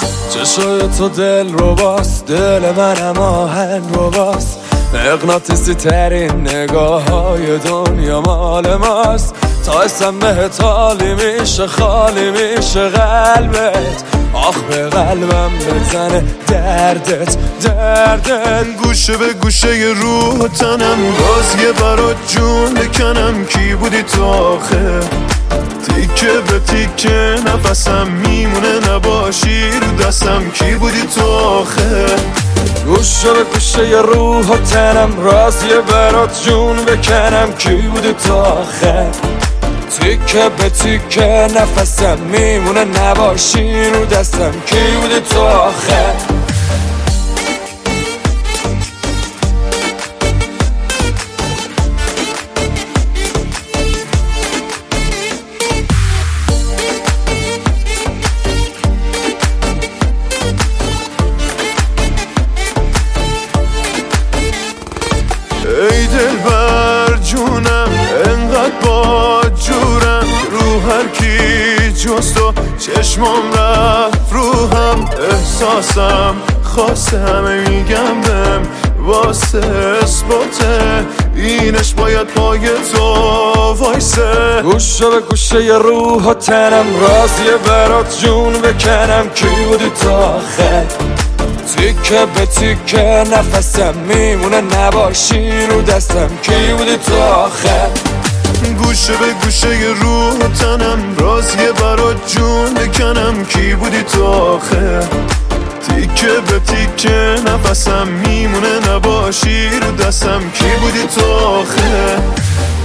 چشای تو دل رو باز، دل منم آهن رو باز، مغناطیسی ترین نگاه های دنیا مال ماست. تا اسم بهت حالی میشه، خالی میشه قلبت، آخ به قلبم بزنه دردت. گوشه به گوشه ی روح و تنم، باز یه برات جون بکنم. کی بودی تو آخه؟ تیکه به تیکه نفسم میمونه، نباشی رو دستم. کی بودی تو آخه؟ گوشه به گوشه ی روح و تنم، رازی برات جون بکنم. کی بودی تو آخه؟ تیکه به تیکه نفسم میمونه، نباشی رو دستم. کی بودی تو آخه؟ ای دلبر جونم، انقدر با جورم، رو هر کی جز تو چشمام رفت رو هم. احساسم خواسته همه میگم بهم، واسه اثباته اینش باید پای تو وایسه. گوشه به گوشه ی روح و تنم، رازی برات جون بکنم. کی بودی تو آخه؟ تیکه به تیکه نفسم میمونه، نباشی رو دستم. کی بودی تو آخه؟ گوشه به گوشه ی روح و تنم، رازیه برات جون بکنم. کی بودی تو آخه؟ تیکه به تیکه نفسم میمونه، نباشی رو دستم. کی بودی تو آخه؟